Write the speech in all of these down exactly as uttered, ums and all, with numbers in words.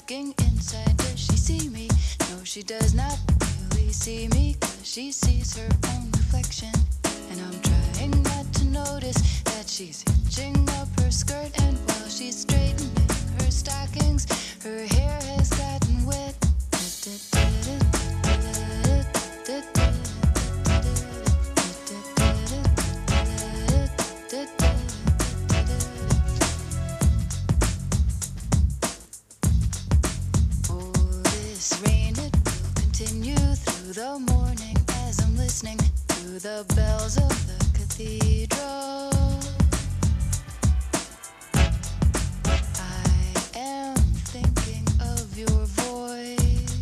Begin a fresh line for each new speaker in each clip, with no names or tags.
looking inside. Does she see me? No, she does not really see me, 'cause she sees her own reflection. And I'm trying not to notice that she's hitching up her skirt, and while she's straightening her stockings, her hair has gotten wet. Oh, this rain, it will continue through the morning as I'm listening to the bells of the cathedral. I am thinking of your voice.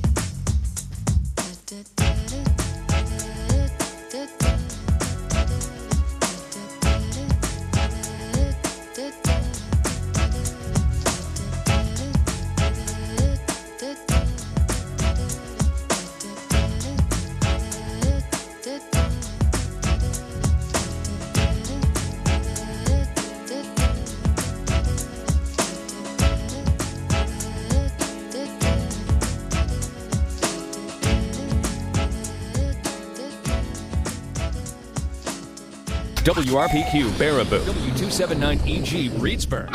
W R P Q Baraboo, W two seventy-nine E G Reedsburg.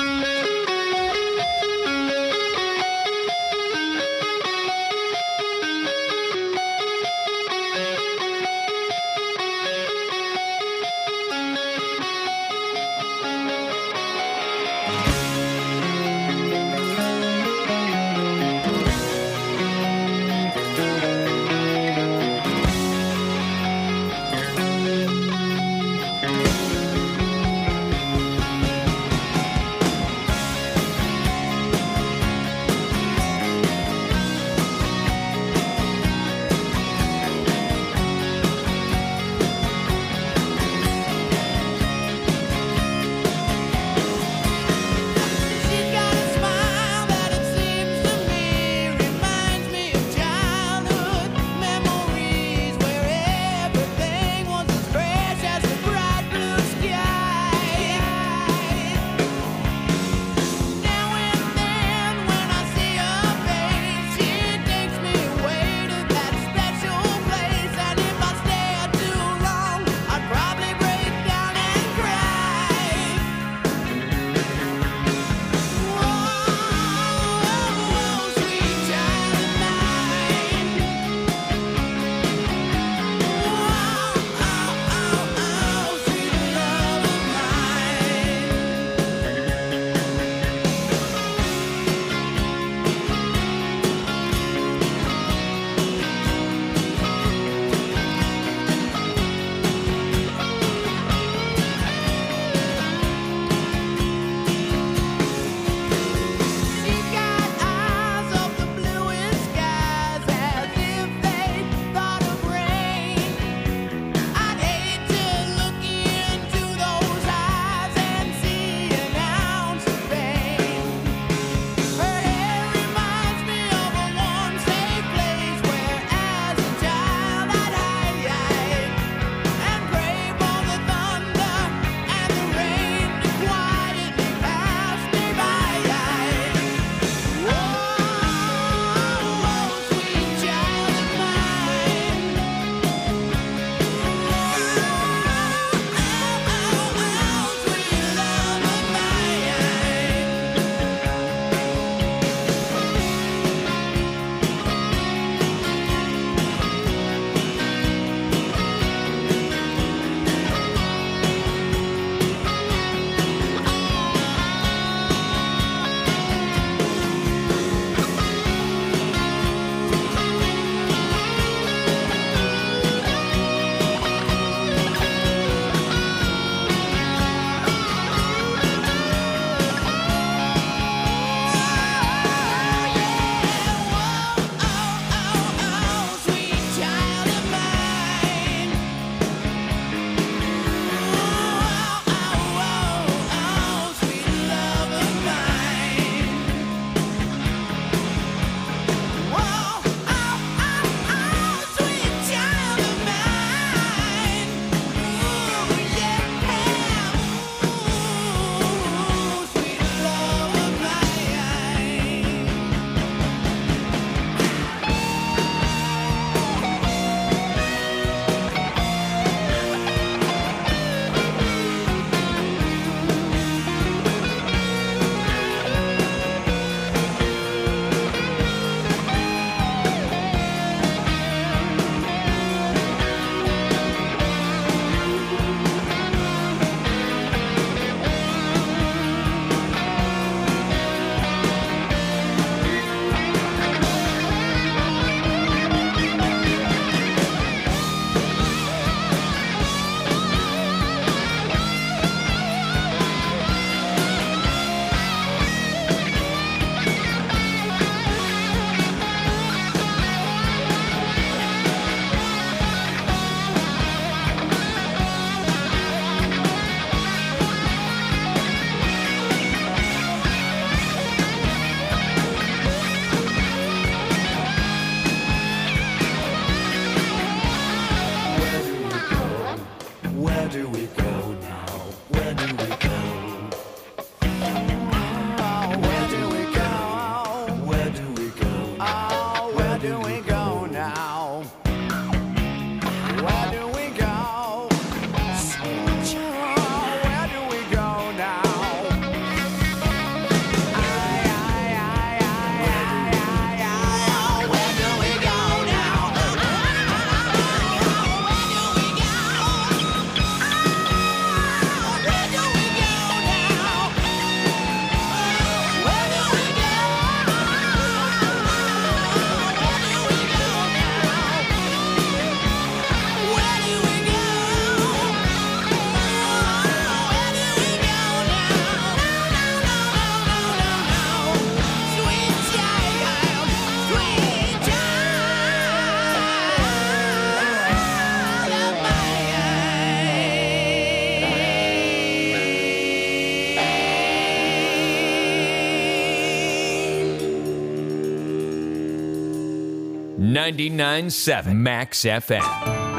ninety-nine point seven Max F M.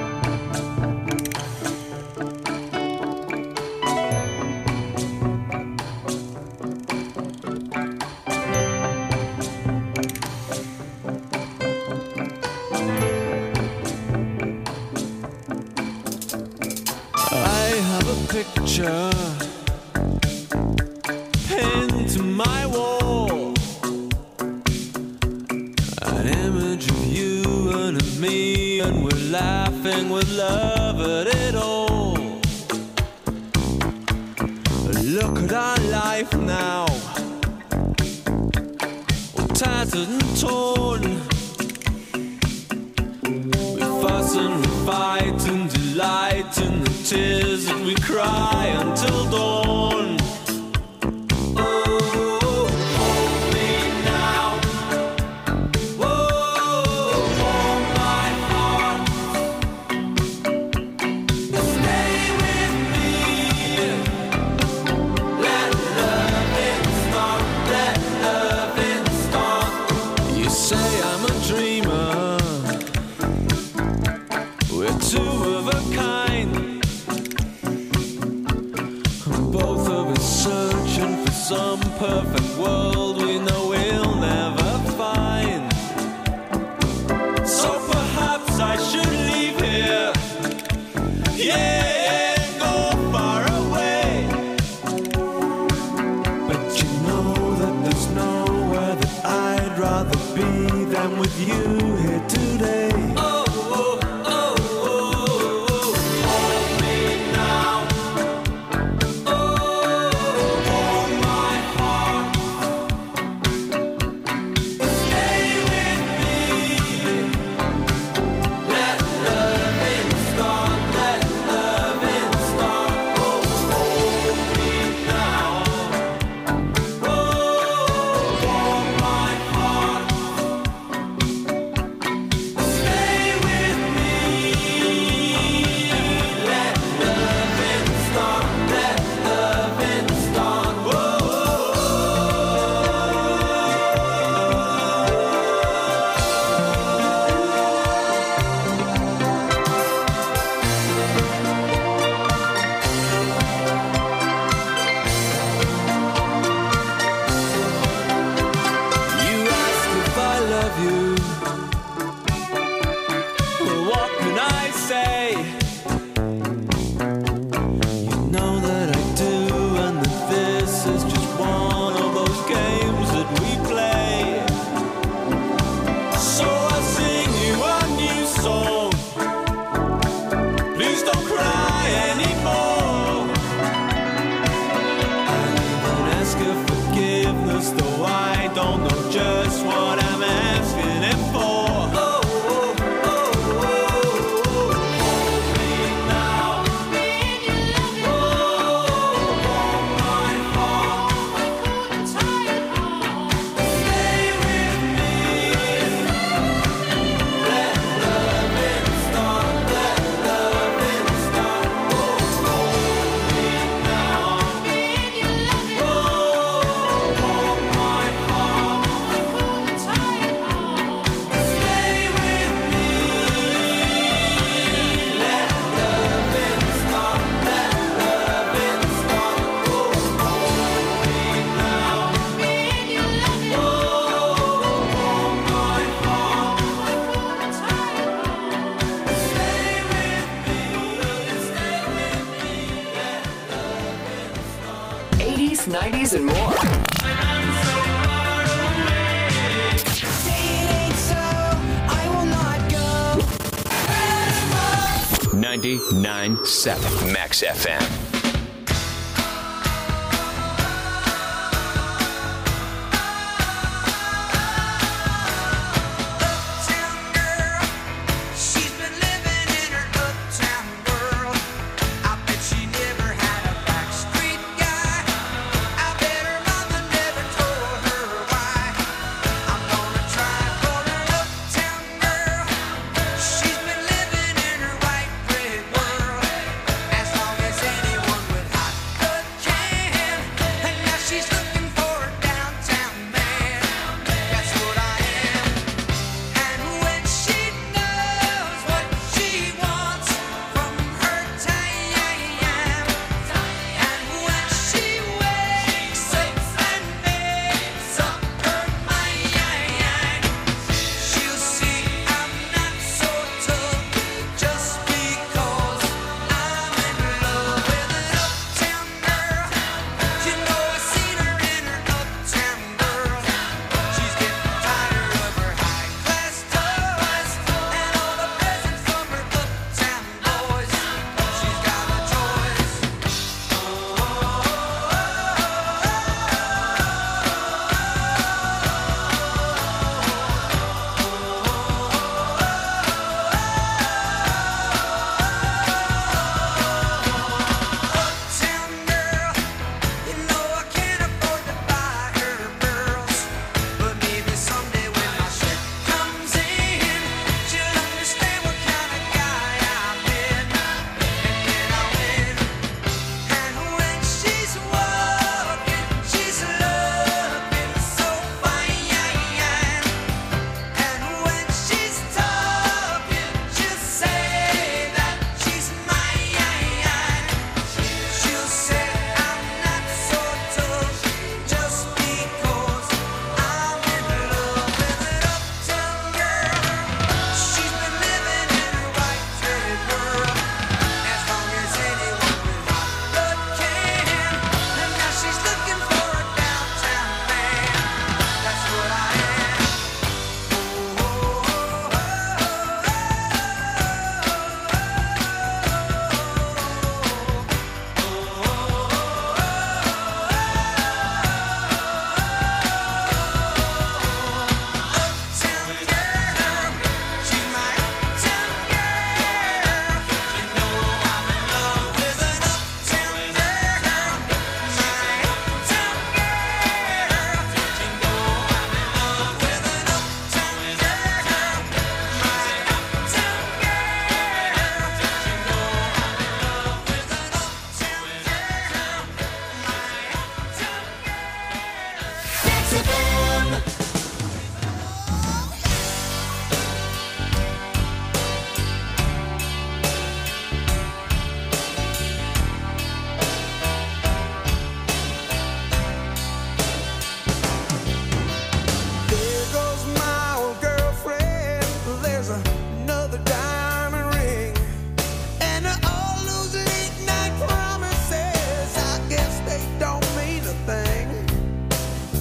I have a picture pinned to my wall, an image of you and of me, and we're laughing with love at it all. Look at our life now, all tattered and torn. We fuss and we fight and delight in the tears that we cry until dawn. Oh, hold me now. Oh, warm my heart. Stay with me. Let loving start. Let loving start. You say I'm a dreamer. We're two of a kind, both of us searching for some perfect world we know we'll never find. So perhaps I should leave here, yeah, and go far away. But you know that there's nowhere that I'd rather be than with you here today.
nineties and more.
ninety-nine point seven Max F M.
She's been living in her white bread world as long as anyone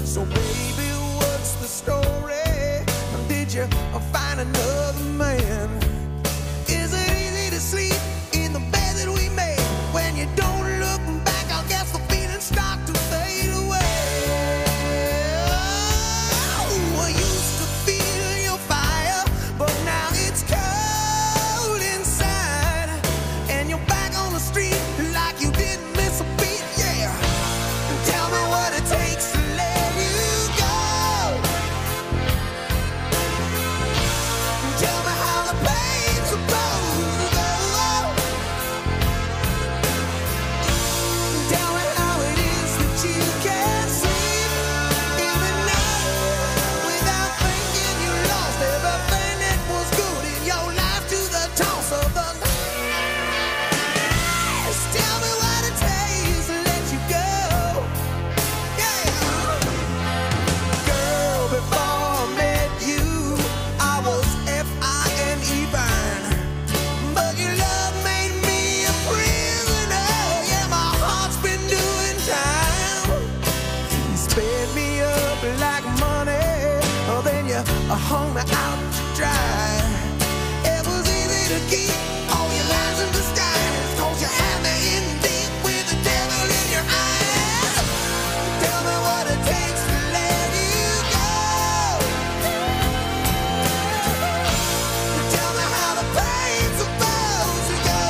So baby, what's the story? Did you find another man? Is it easy to sleep in the bed that we made? When you don't look back, I guess the feelings start to fade away. Oh, I used to feel your fire, but now it's cold inside. And you're back on the street like you didn't miss a beat, yeah. Tell me what it takes to let you go. Tell me how the pain's supposed to go. Tell me how it is that you can't sleep in the night without thinking you lost everything that was good in your life to the toss of the night. Tell me what it takes to let you go. Yeah. Girl, before I met you, I was F I N E fine. But your love made me a prisoner. Yeah, my heart's been doing time. You sped me up like money, oh, then you hung me out to dry. It was easy to keep all your lies in disguise, 'cause you had me in deep with the devil in your eyes. Tell me what it takes to let you go. Tell me how the pain's supposed to go.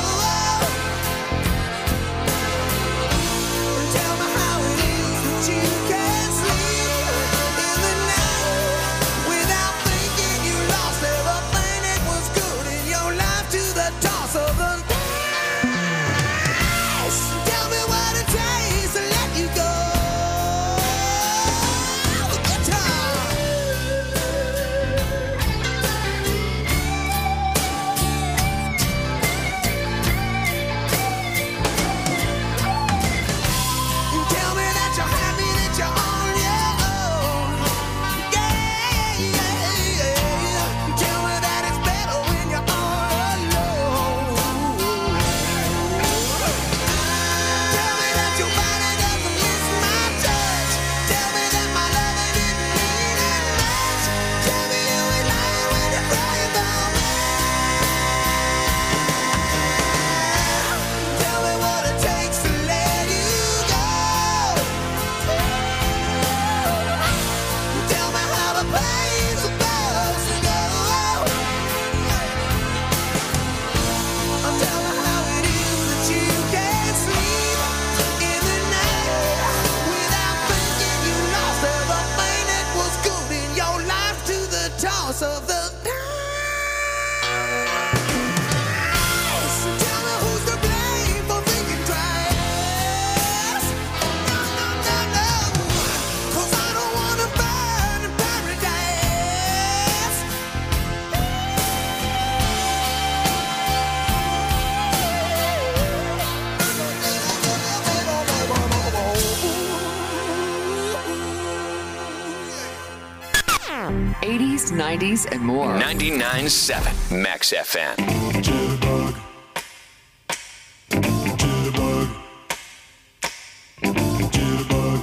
Tell me how it is that you can't sleep in the night without thinking you lost everything that was good in your life to the toss of the dice. Tell me what it takes to let you go. Good time. Tell me that you're happy, that you're on your own. Yeah, yeah, yeah. Tell me that it's better when you're all alone. Tell me that your body doesn't miss my touch. Tell me that my loving didn't mean that much. Tell me you ain't lying when you're crying about me. Tell me what it takes to let you go. Tell me how the pain's supposed to go. Tell me how it is that you can't sleep in the night without thinking you lost everything that was good in your life to the toss of the dice. Tell me who's to blame for thinking twice. No, no, no, no, 'cause I don't wanna burn in paradise.
eighties, nineties, and more.
ninety-nine point seven Max F M.
Jitterbug. Jitterbug. Jitterbug.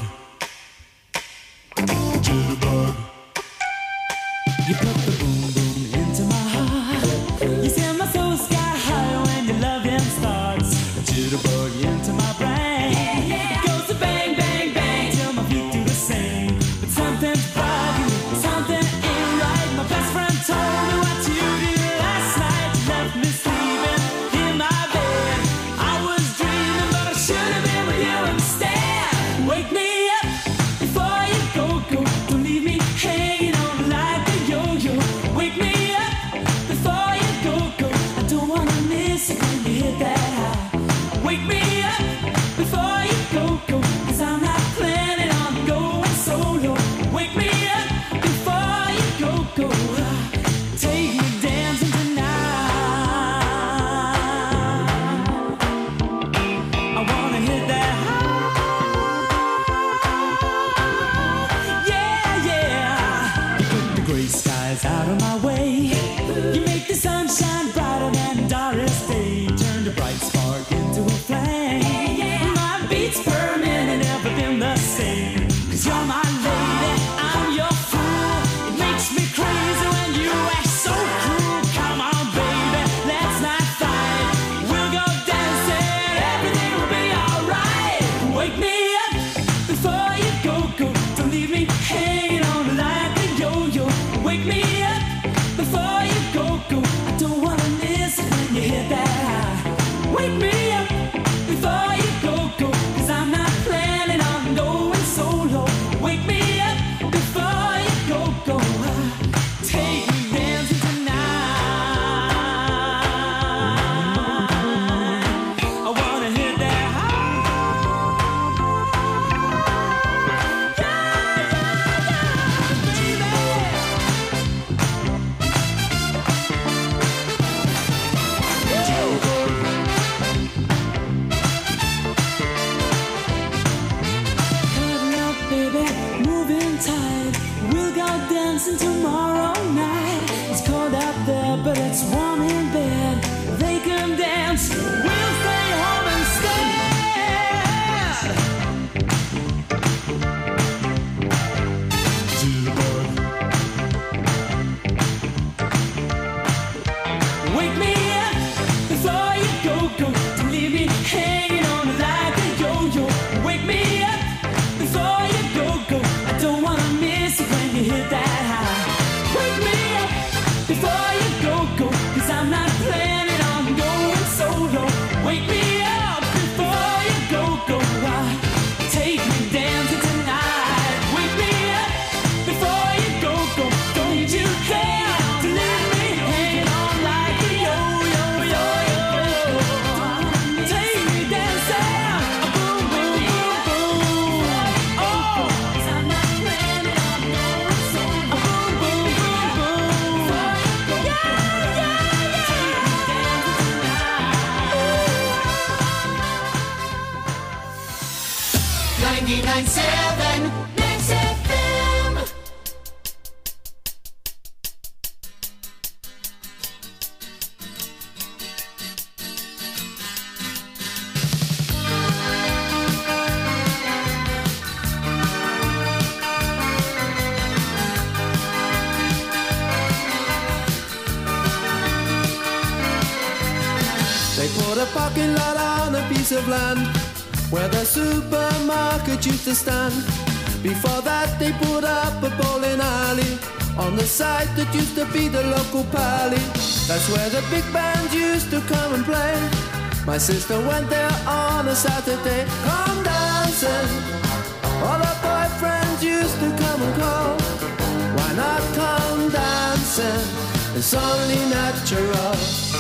Jitterbug.
You put the boom boom into my heart. You send my soul sky high when your loving starts. A jitterbug into my brain. It goes to bang, bang, bang till my feet do the same. But something's bugging, something ain't right. My best friend told me what you did last night. You left me sleeping in my bed. I was dreaming, but I should have been with you instead. Wake me up before you go, go. Don't leave me hanging on like a yo-yo. Wake me up before you go, go. I don't wanna miss it when you hit that high. Wake me up before you go, go. 'Cause I'm not planning on going solo. Wake me up before you go, go. Take me dancing tonight. I wanna hit that high. Yeah, yeah. You put the gray skies out of my way. You make the sunshine brighter than Doris Day. Turn the bright spark into a flame. My beats per minute never been the same. 'Cause you're my lady. tight. We'll go dancing tomorrow night. It's cold out there, but it's warm in bed. They can dance, we'll stay home instead.
Jitterbug,
Wake me up before you go, go. Don't leave me hanging on like a yo-yo. Wake me up before you go, go. I don't wanna miss it when you hit that high. Wake me up before you go, go. Cause I'm not planning on going solo. Wake me up before you go, go. Ah, take me dancing tonight. Wake me up before you go, go. Don't you care to leave me hanging on like a yo-yo, yo-yo. Take me dancing, boom, boom, boom, boom. Oh, 'cause I'm not planning on going solo. Boom, boom, boom, boom. Yeah, yeah, yeah. Take me dancing tonight.
ninety-nine point seven Mix F M.
They put a parking lot on a piece of land where the supermarket used to stand. Before that they put up a bowling alley on the site that used to be the local pally. That's where the big bands used to come and play. My sister went there on a Saturday. Come dancing, all her boyfriends used to come and call. Why not come dancing? It's only natural.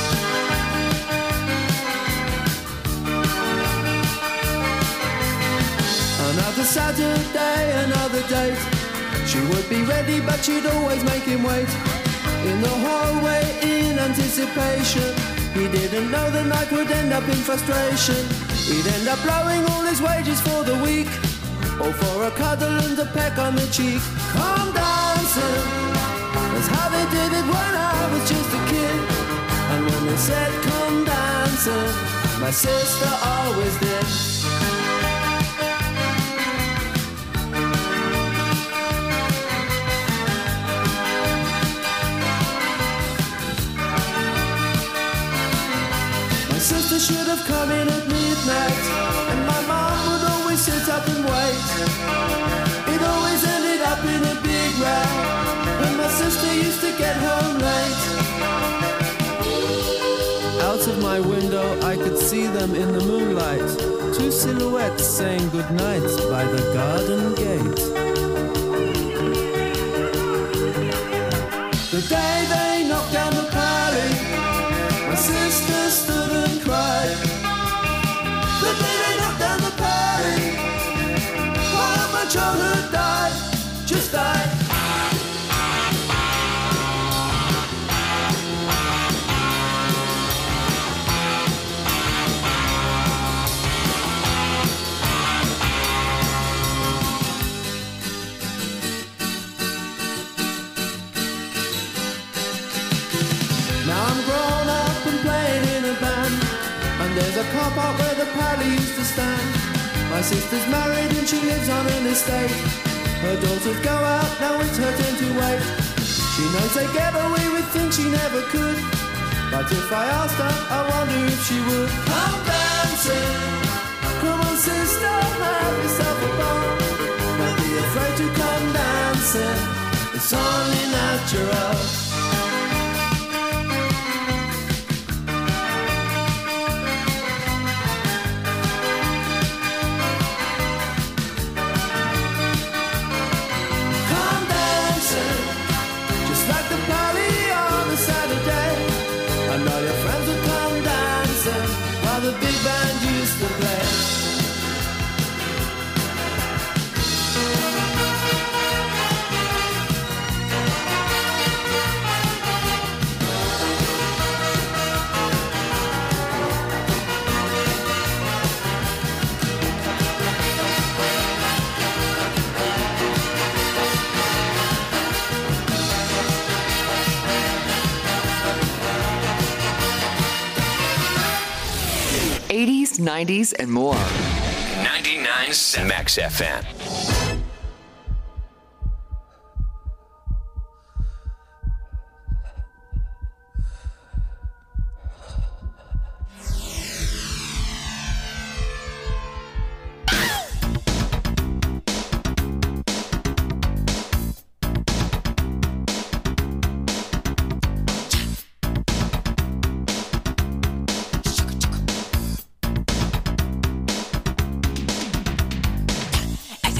Another Saturday, another date. She would be ready, but she'd always make him wait. In the hallway, in anticipation. He didn't know the night would end up in frustration. He'd end up blowing all his wages for the week, or for a cuddle and a peck on the cheek. Come dancing, that's how they did it when I was just a kid. And when they said come dancing, my sister always did. My sister should have come in at midnight, and my mom would always sit up and wait. It always ended up in a big row when my sister used to get home late. Out of my window I could see them in the moonlight, two silhouettes saying goodnight by the garden gate. The day they knocked down the pally, my sister stood and cried. The day they knocked down the pally, while my childhood died, just died. Now I'm grown up and playing in a band, and there's a car park where the pally used to stand. My sister's married and she lives on an estate. Her daughters go out, now it's her turn to wait. She knows they get away with things she never could, but if I asked her, I wonder if she would. Come dancing, come on sister, have yourself a ball. Don't be afraid to come dancing, it's only natural. And all your friends would come dancing while the big band used to play.
eighties, nineties, and more.
ninety-nine point seven Max F M.
As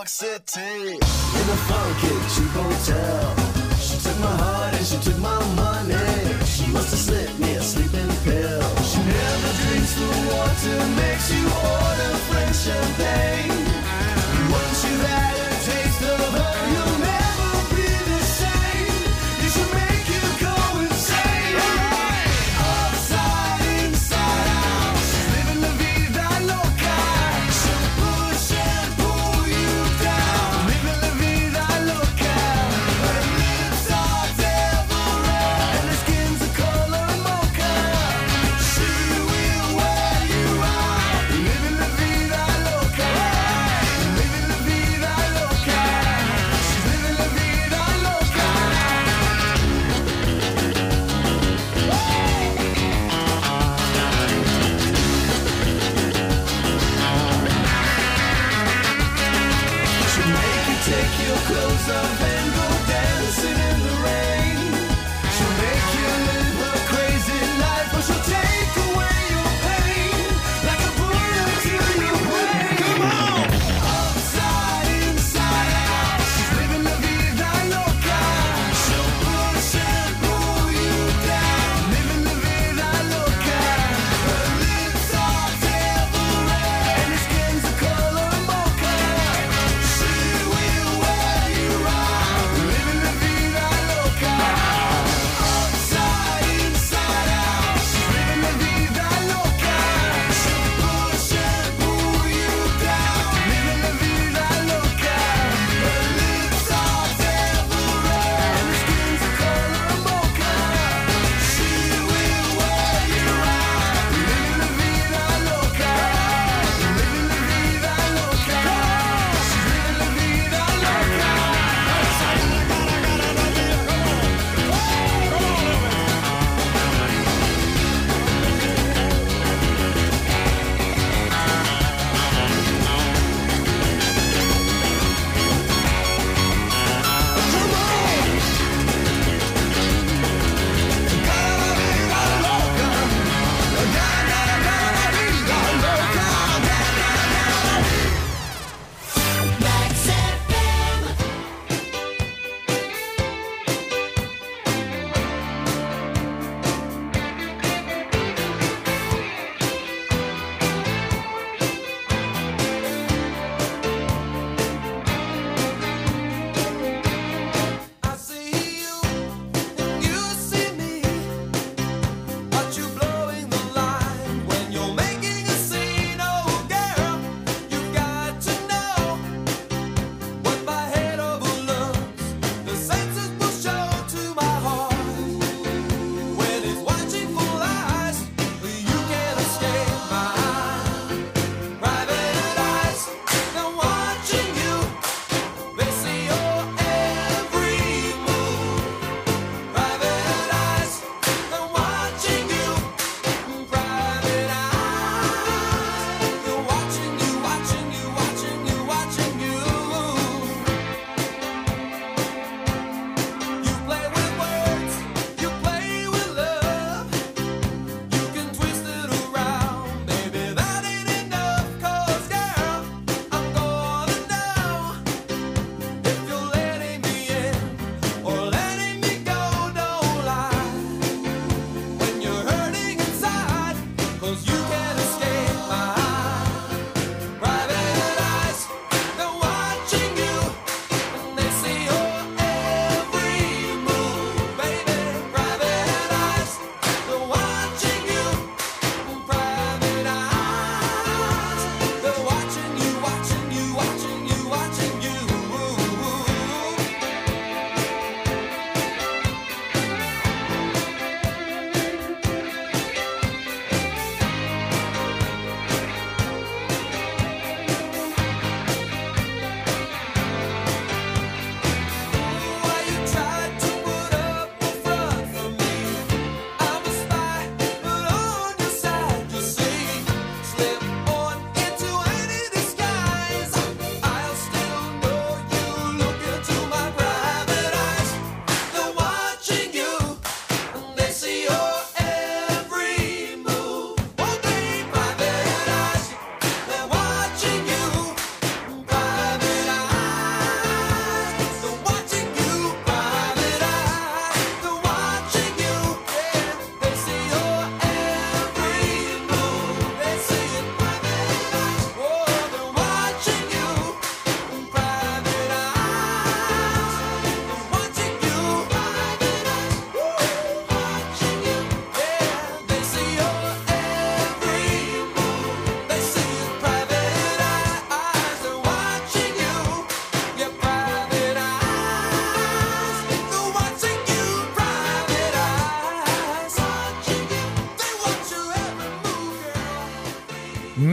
York City. In a funky cheap hotel. She took my heart and she took my money. She must have slipped me a sleeping pill. She never drinks the water, makes you order French champagne. Once you've had a taste of her, you'll never be the same. You should make you go insane. Upside, inside out. She's living la vida loca. She'll push and pull you down. Living la vida loca. Her lips are devil red and her skin's the color mocha. She will wear you out. Living la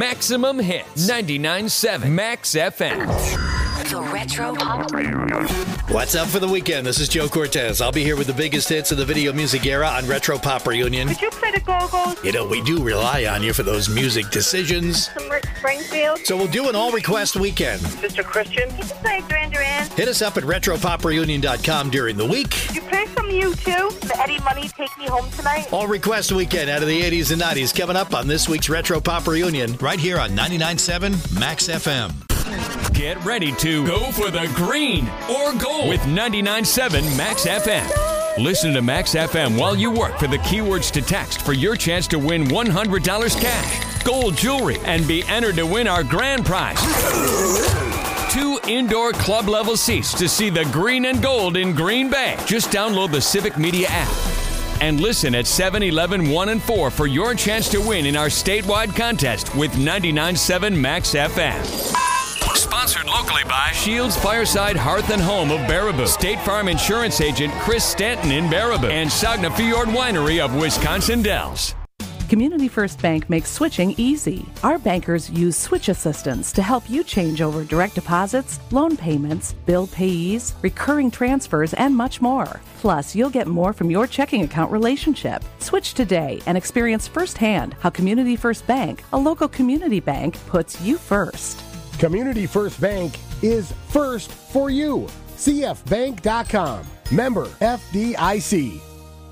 Maximum hits. ninety-nine point seven Max F M.
The Retro Pop.
What's up for the weekend? This is Joe Cortez. I'll be here with the biggest hits of the video music era on Retro Pop Reunion.
Could you play the Go-Go's?
You know, we do rely on you for those music decisions.
Some Rick Springfield?
So we'll do an all-request weekend.
Mister Christian? Could you play Duran Duran?
Hit us up at retro pop reunion dot com during the week.
Could you play some U two? The Eddie Money Take Me Home Tonight?
All request weekend out of the eighties and nineties coming up on this week's Retro Pop Reunion right here on ninety-nine point seven Max F M.
Get ready to go for the green or gold with ninety-nine point seven Max F M. Listen to Max F M while you work for the keywords to text for your chance to win one hundred dollars cash, gold jewelry, and be entered to win our grand prize. Two indoor club level seats to see the green and gold in Green Bay. Just download the Civic Media app. And listen at seven eleven one and four for your chance to win in our statewide contest with ninety-nine point seven Max F M. Sponsored locally by Shields Fireside Hearth and Home of Baraboo, State Farm Insurance Agent Chris Stanton in Baraboo, and Sagna Fjord Winery of Wisconsin Dells.
Community First Bank makes switching easy. Our bankers use switch assistance to help you change over direct deposits, loan payments, bill payees, recurring transfers, and much more. Plus, you'll get more from your checking account relationship. Switch today and experience firsthand how Community First Bank, a local community bank, puts you first.
Community First Bank is first for you. C F bank dot com. Member F D I C.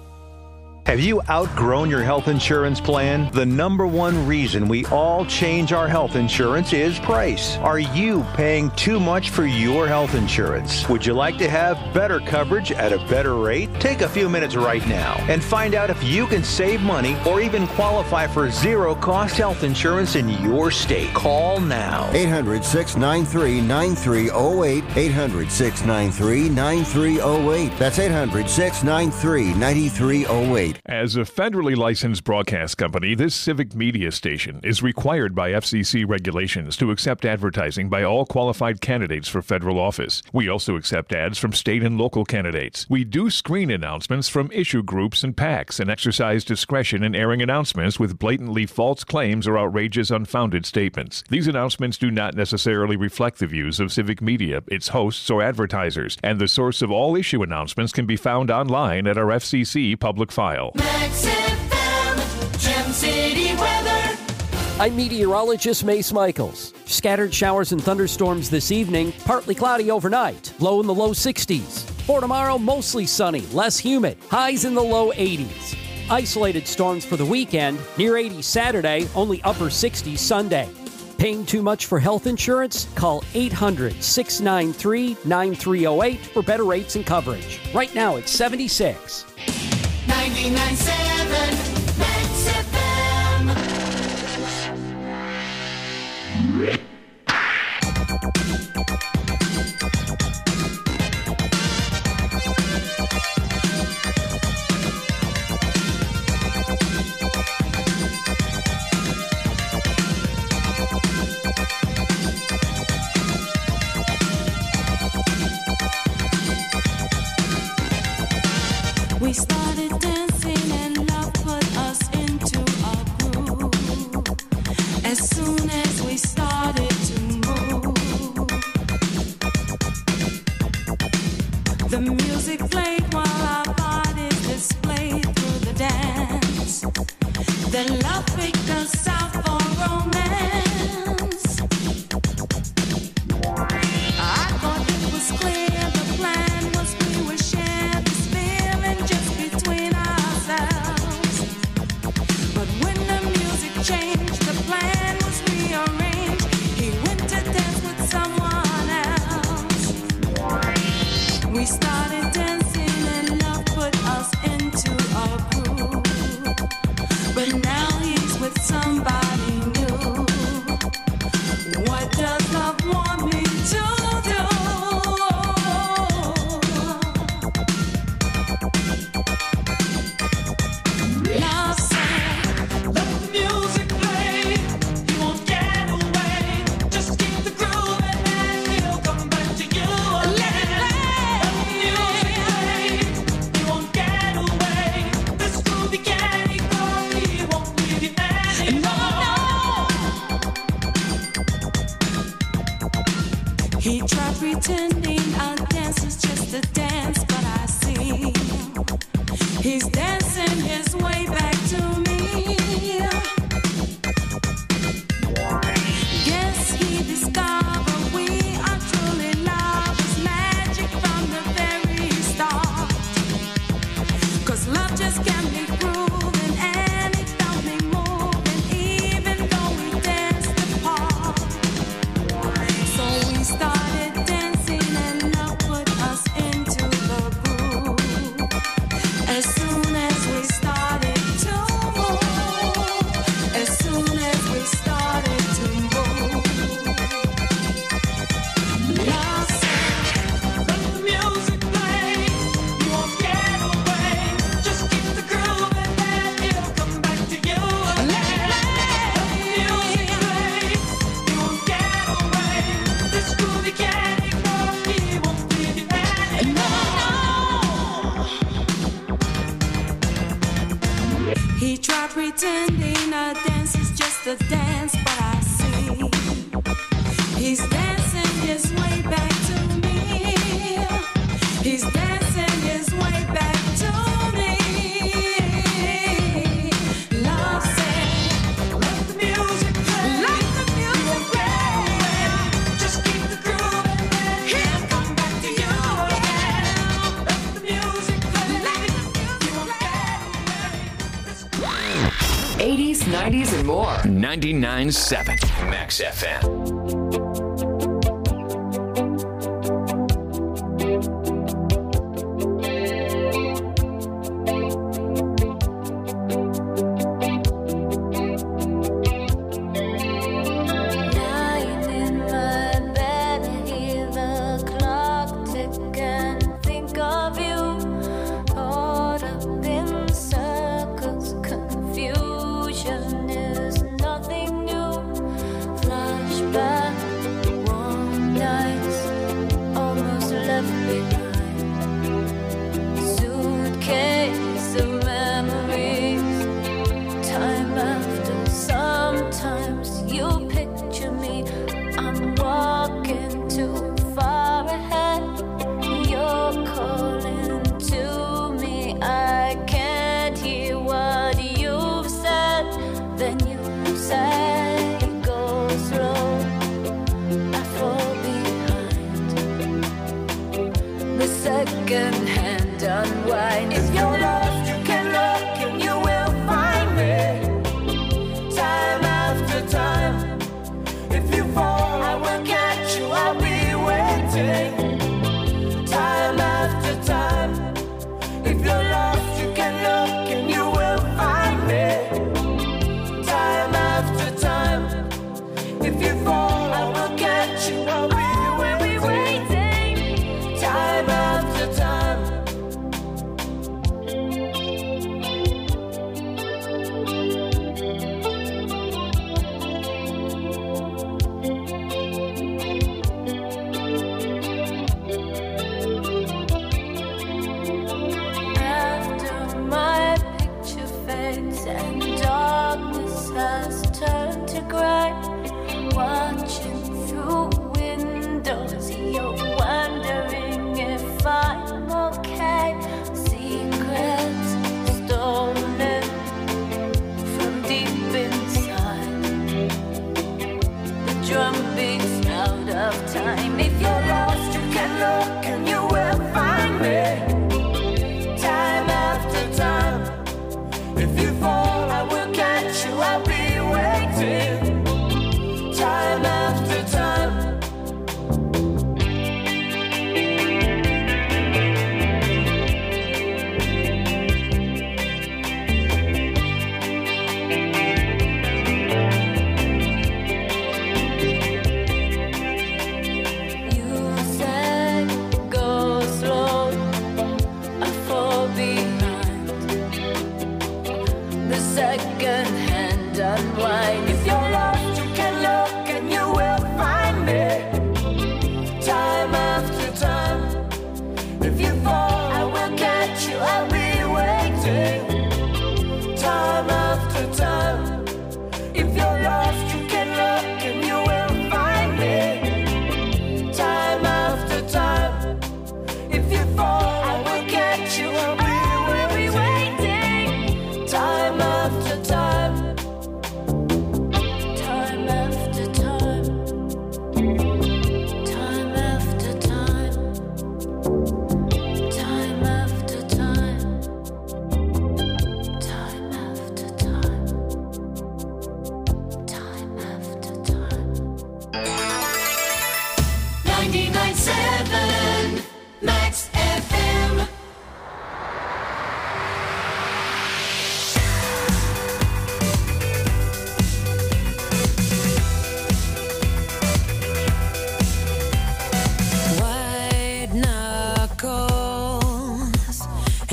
Have you outgrown your health insurance plan? The number one reason we all change our health insurance is price. Are you paying too much for your health insurance? Would you like to have better coverage at a better rate? Take a few minutes right now and find out if you can save money or even qualify for zero-cost health insurance in your state. Call now.
eight hundred, six nine three, nine three zero eight. eight hundred, six nine three, nine three zero eight. That's eight hundred, six nine three, nine three zero eight.
As a federally licensed broadcast company, this Civic Media station is required by F C C regulations to accept advertising by all qualified candidates for federal office. We also accept ads from state and local candidates. We do screen announcements from issue groups and PACs and exercise discretion in airing announcements with blatantly false claims or outrageous, unfounded statements. These announcements do not necessarily reflect the views of Civic Media, its hosts, or advertisers, and the source of all issue announcements can be found online at our F C C public file.
Max F M, Gem City weather.
I'm meteorologist Mace Michaels. Scattered showers and thunderstorms this evening, partly cloudy overnight, low in the low sixties. For tomorrow, mostly sunny, less humid, highs in the low eighties. Isolated storms for the weekend, near eighty Saturday, only upper sixties Sunday. Paying too much for health insurance? Call eight hundred, six nine three, nine three zero eight for better rates and coverage. Right now it's seventy-six.
ninety-nine point seven Max F M.
We started dancing and love put us into a groove. As soon as we started to move, the music played while our bodies displayed through the dance. Then love picked us out for romance. I thought it was clear the plan was we would share this feeling just between ourselves. But when the music changed, the plan was rearranged. He went to dance with someone else. We started dancing and love put us into a groove. But now he's with somebody new.
He's dancing his way back to me. Yes, he discovered we are truly lovers, magic from the very start. 'Cause love just can't be proven, and it felt me moving, even though we danced apart. So we started dancing, and love put us into the groove. As soon as we started to move, as soon as we started to move, love said, let the music play. You won't get away. Just keep the groove and then it'll come back to you again. Let the music play. You won't get away. This groove you can't ignore. He won't leave you anymore. He tried pretending a dance is just a dance, but I see he's dancing his way back to me. He's dancing his way back to me. Love said, let the music play. Let the music play. Just keep the groove and then he'll come back to you again. Let the music play. Let the music play.
eighties, nineties, and more.
ninety-nine point seven Max F M.
Lying in my bed, hear the clock tick and think of you. Caught up in circles, confusion is nothing new. Flashback, warm nights, almost left behind. Suitcase of memories, time after. Sometimes you picture me, I'm walking too far ahead. You're calling to me, I can't hear what you've said. Then you say, go slow, I fall behind. The second hand unwind. If you're lost, you can look and you will find me. Time after time. If you fall, I will catch you, I'll be waiting. Time after time. If you're lost, you can look and you will find me. Time after time. If you fall, I will catch you, I'll be waiting. Time after time.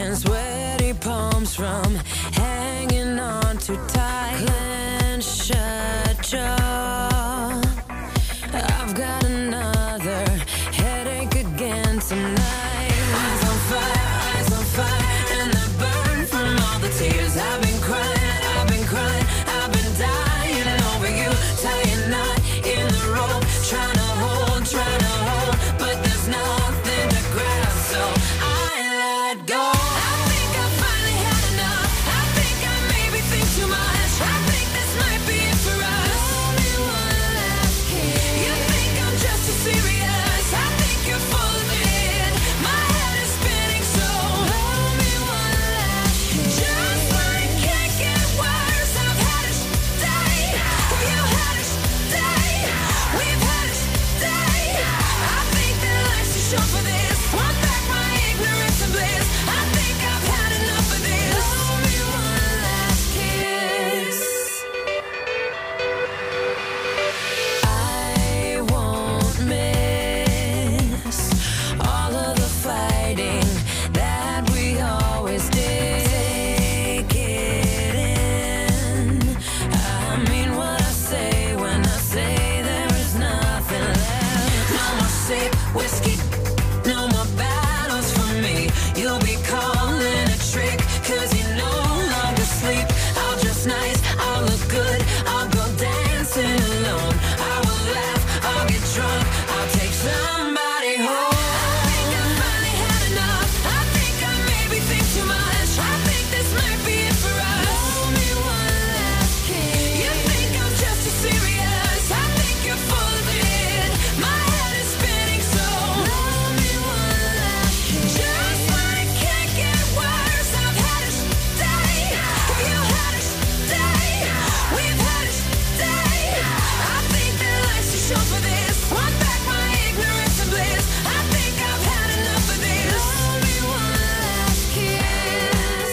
and sweaty palms from hanging on too tight. Clench shut jaw. I've got another headache again tonight. Eyes on fire, eyes on fire, and the burn from all the tears I've been crying, I've been crying, I've been dying over you, tying knot in the rope, trying to hold, trying to hold, but there's nothing to grab, so I let go. I think I finally had enough. I think I maybe think too much. I think this might be it for us. Only one last kiss. You think I'm just too serious? I think you're full of it. My head is spinning, so only one last kiss. Just when it can't get worse, I've had a day. You had a day. We've had a day. I think that life's too short for this. Want back my ignorance and bliss. I think I've had enough of this. Only one last kiss. I won't miss all of the fighting that we always did. Take it in. I mean what I say when I say there is nothing left. No more sip, whiskey, no more battles for me. You'll be calling a trick, cause you no longer sleep. I'll dress nice, I'll look good, I'll go dancing alone. I will laugh, I'll get drunk, I'll take somebody home. I think I finally had enough. I think I maybe think too much. I think this might be it for us. Only one last kiss. You think I'm just too serious? I think you're full of it. My head is spinning, so only one last kiss. Just when it can't get worse, I've had a day. You had a day. We've had a day. I think that life's too short for this. Want back my ignorance and bliss. I think I've had enough of this. Only one last kiss.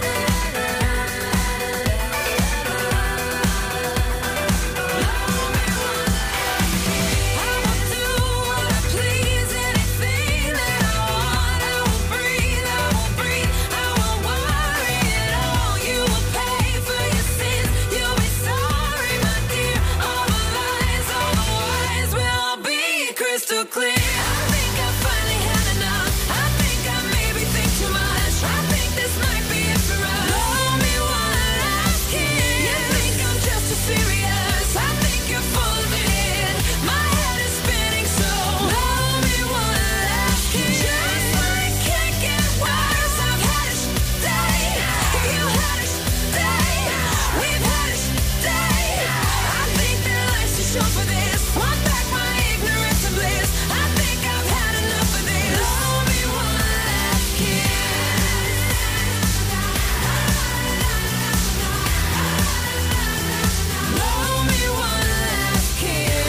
I will do what I please, anything that I want. I will breathe, I will breathe, I won't worry at all. You will pay for your sins, you'll be sorry, my dear. All the lies, all the lies will be crystal clear. I think I finally had enough. I think I maybe think too much. I think this might be it for us. Only one last kiss. You think I'm just too serious? I think you're full of it. My head is spinning, so only one last kiss. Just when it can't get worse, I've had a day. You had a day. We've had a day. I think that life's too short for this. Want back my ignorance and bliss. I think I've had enough of this. Only one last kiss. Only one last kiss.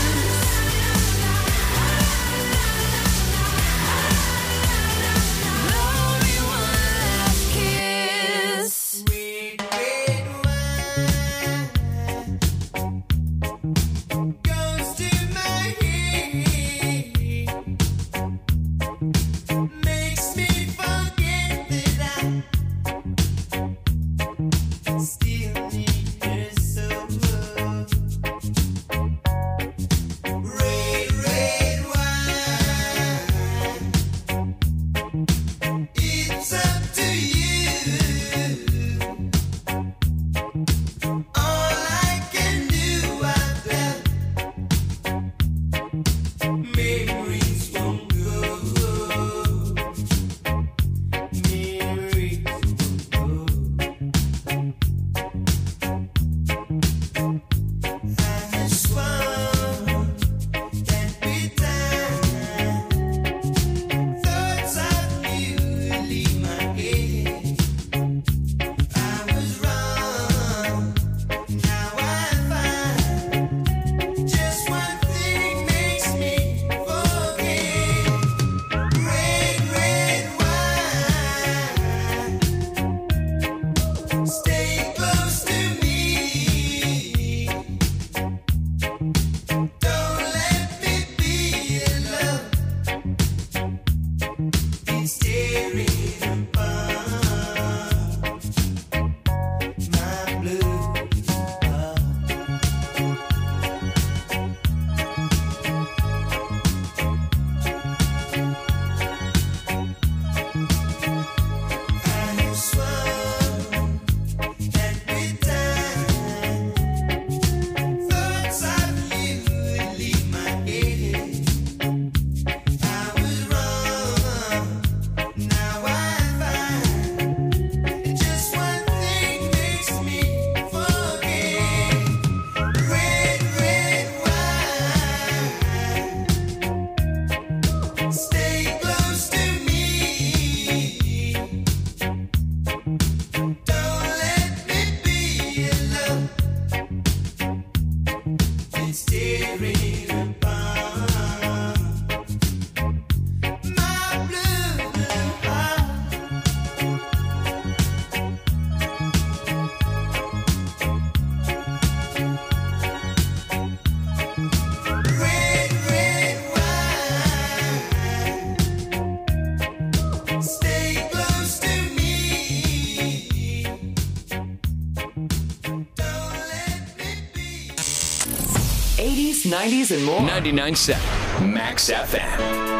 Only one last kiss.
Red, red wine goes to my head, makes me forget that I still need her so. Red, red wine, it's up to you. All I can do, I've got memories won't go. Memories won't go. I have sworn that with time, thoughts of you leave my head. I was wrong, now I find just one thing makes me forget. Red, red wine, stay close to me. Don't let me be alone. It's tearing apart.
nineties, and more.
ninety-nine point seven Max F M.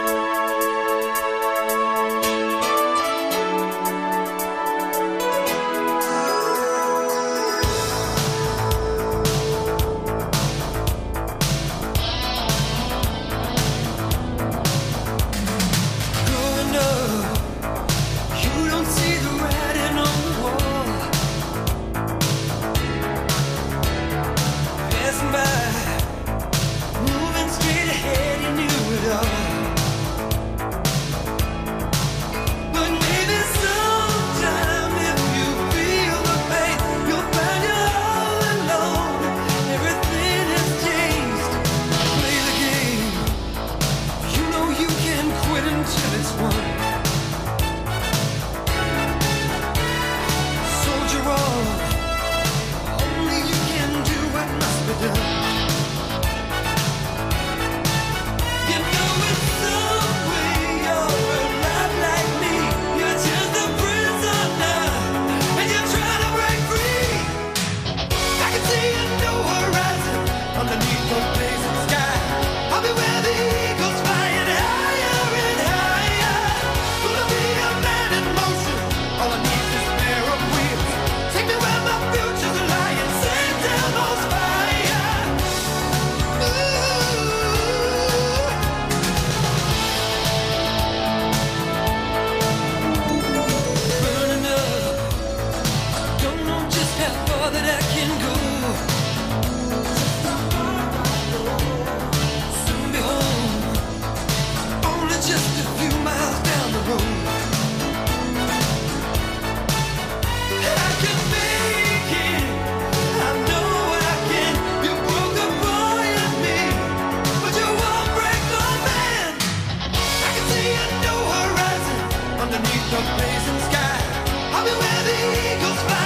Moving straight ahead, you knew it all.
the blazing sky. I'll be where the eagles fly.